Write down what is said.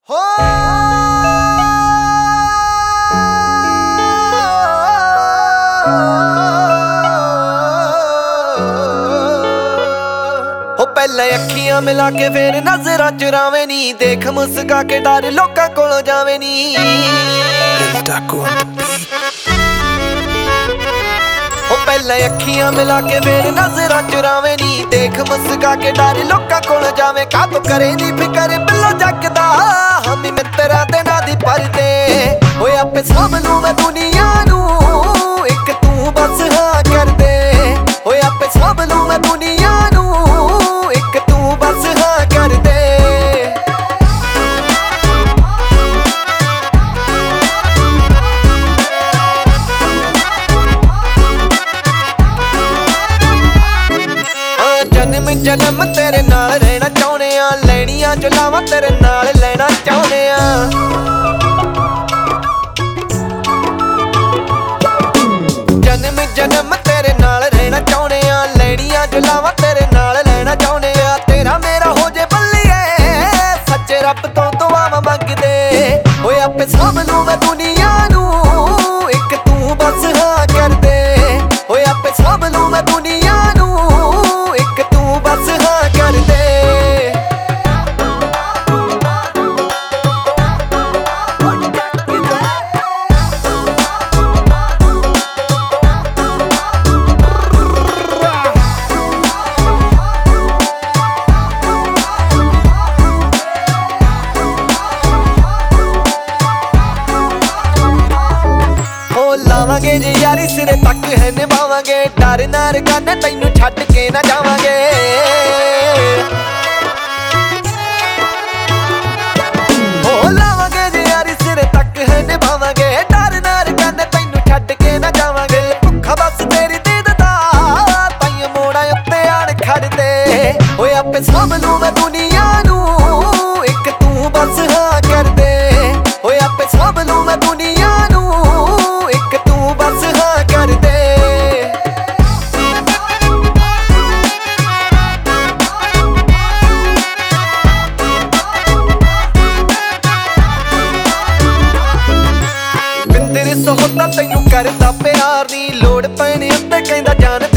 ਹੋ ਪਹਿਲਾਂ ਅੱਖੀਆਂ ਮਿਲਾ ਕੇ ਫੇਰ ਨਜ਼ਰਾਂ ਚੁਰਾਵੇਂ ਨੀ, ਦੇਖ ਮੁਸਕਾ ਕੇ ਡਰ ਲੋਕਾਂ ਕੋਲੋਂ ਜਾਵੇਂ ਨੀ। ਪਹਿਲਾਂ ਅੱਖੀਆਂ ਮਿਲਾ ਕੇ ਫੇਰ ਨਜ਼ਰਾਂ ਚੁਰਾਵੇਂ ਨੀ, ਦੇਖ ਮੁਸਕਾ ਕੇ ਡਰ ਲੋਕਾਂ ਕੋਲੋਂ ਜਾਵੇਂ। ਕਾਹਤੋਂ ਕਰੇ ਨੀ ਫਿਕਰ ਬਿੱਲੋ ਜੱਗਦਾ, ਹਮੀ ਮਿੱਤਰਾਂ ਦੇ ਨਾਂ ਦੀ ਪਰਦੇ। ਓਏ ਆਪੇ ਸਾਂਭ ਲੂੰ ਮੈਂ ਦੁਨੀਆ ਨੂੰ, ਇੱਕ ਤੂੰ ਬਸ ਹਾਂ ਕਰਦੇ। ਓਏ ਆਪੇ ਸਾਂਭ ਲੂੰ ਮੈਂ ਦੁਨੀਆ ਨੂੰ, ਇੱਕ ਤੂੰ ਬਸ ਹਾਂ ਕਰਦੇ। ਜਨਮ ਤੇਰੇ ਨਾਲ ਰਹਿਣਾ ਚਾਹੁੰਦੇ ਆ, ਲੈਣੀਆਂ ਜੋ ਲਾਵਾਂ ਤੇਰੇ ਨਾਲ ਲੈਣਾ ਚਾਹੁੰਦੇ ਆ। ਜਨਮ ਤੇਰੇ ਨਾਲ ਰਹਿਣਾ ਚਾਹੁੰਦੇ ਆ, ਲੈਣੀਆਂ ਜੋ ਲਾਵਾਂ ਤੇਰੇ ਨਾਲ ਲੈਣਾ ਚਾਹੁੰਦੇ ਆ। ਤੇਰਾ ਮੇਰਾ ਹੋ ਜੇ ਬੱਲੀਏ, ਸੱਚੇ ਰੱਬ ਤੋਂ ਦੁਆਵਾਂ ਮੰਗਦੇ। ਓਏ ਆਪੇ ਸਾਂਭ ਲੂੰ ਮੈਂ ਦੁਨੀਆ ਨੂੰ, ਇੱਕ ਤੂੰ ਬਸ ਹਾਂ ਕਰਦੇ। ਓਏ ਆਪੇ ਸਾਂਭ ਲੂੰ ਮੈਂ ਦੁਨੀਆ ਨੂੰ, ਇੱਕ ਤੂੰ ਬਸ ਹਾਂ ਕਰਦੇ। ਲਾਵਾਂਗੇ ਜੇ ਯਾਰੀ ਸਿਰੇ ਤੱਕ ਹੈ ਨਿਭਾਵਾਂਗੇ, ਡਰ ਨਾ ਰਕਾਨੇ ਤੈਨੂੰ ਛੱਡ ਕੇ ਨਾ ਜਾਵਾਂਗੇ। ਲਾਵਾਂਗੇ ਜੇ ਯਾਰੀ ਸਿਰੇ ਤੱਕ ਹੈ ਨਿਭਾਵਾਂਗੇ, ਡਰ ਨਾ ਰਕਾਨੇ ਤੈਨੂੰ ਛੱਡ ਕੇ ਨਾ ਜਾਵਾਂਗੇ। ਭੁੱਖਾ ਬਸ ਤੇਰੀ ਦੀਦ ਦਾ, ਤਾਈਂ ਮੋੜਾਂ ਉੱਤੇ ਆਣ ਖੜਦੇ। ਓਏ ਆਪੇ ਸਾਂਭ ਲੂੰ ਮੈਂ ਦੁਨੀਆ ਨੂੰ, ਇੱਕ ਤੂੰ ਬਸ ਹਾਂ ਕਰਦੇ। ਓਏ ਆਪੇ ਸਾਂਭ ਲੂੰ ਮੈਂ ਦੁਨੀਆ ਨੂੰ, ਇੱਕ ਤੂੰ ਬਸ ਹਾਂ ਕਰਦੇ। ਬਿੰਦਰ ਸੋਹਤਾ ਤੈਨੂੰ ਕਰਦਾ ਪਿਆਰ ਨੀ, ਲੋੜ ਪੈਣੀ ਉੱਤੇ ਕਹਿੰਦਾ ਜਾਨ